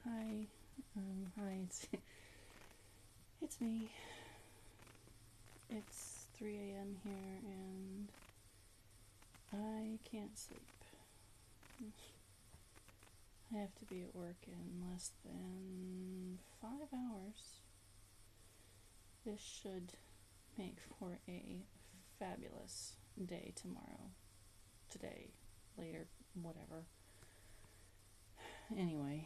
Hi, hi, it's me. It's 3 a.m. here and I can't sleep. I have to be at work in less than 5 hours. This should make for a fabulous day tomorrow. Today, later, whatever. Anyway,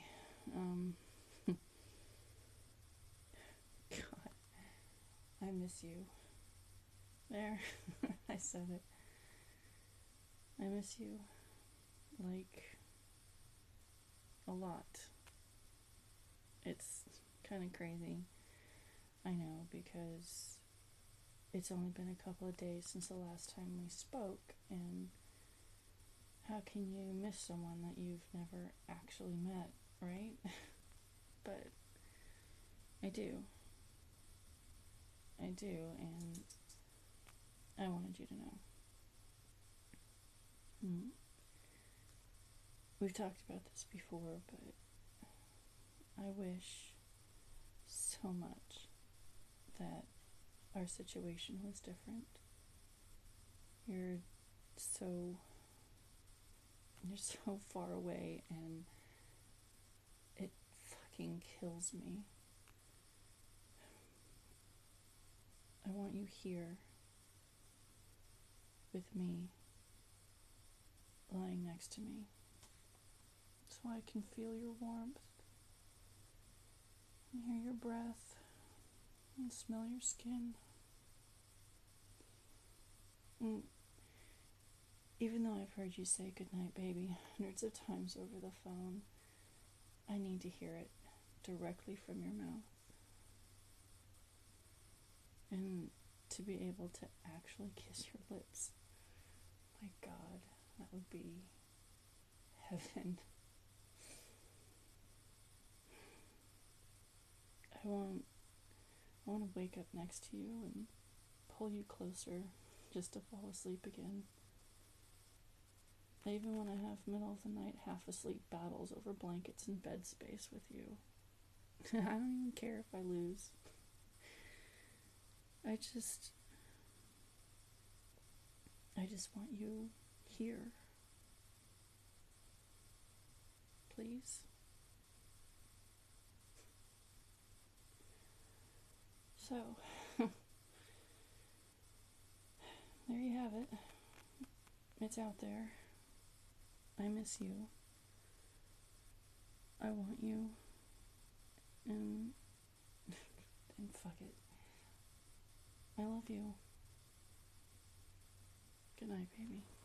God, I miss you. There, I said it. I miss you. Like, a lot. It's kind of crazy. I know, because it's only been a couple of days since the last time we spoke, and how can you miss someone that you've never actually met, right? But I do. I do, and I wanted you to know. We've talked about this before, but I wish so much that our situation was different. You're so far away, and it fucking kills me. I want you here with me, lying next to me, so I can feel your warmth and hear your breath and smell your skin. And even though I've heard you say goodnight, baby, hundreds of times over the phone, I need to hear it directly from your mouth. And to be able to actually kiss your lips. My God, that would be heaven. I want to wake up next to you and pull you closer just to fall asleep again. I even want to have middle of the night half asleep battles over blankets and bed space with you. I don't even care if I lose. I just want you here. Please. So, there you have it. It's out there. I miss you. I want you. And fuck it. I love you. Good night, baby.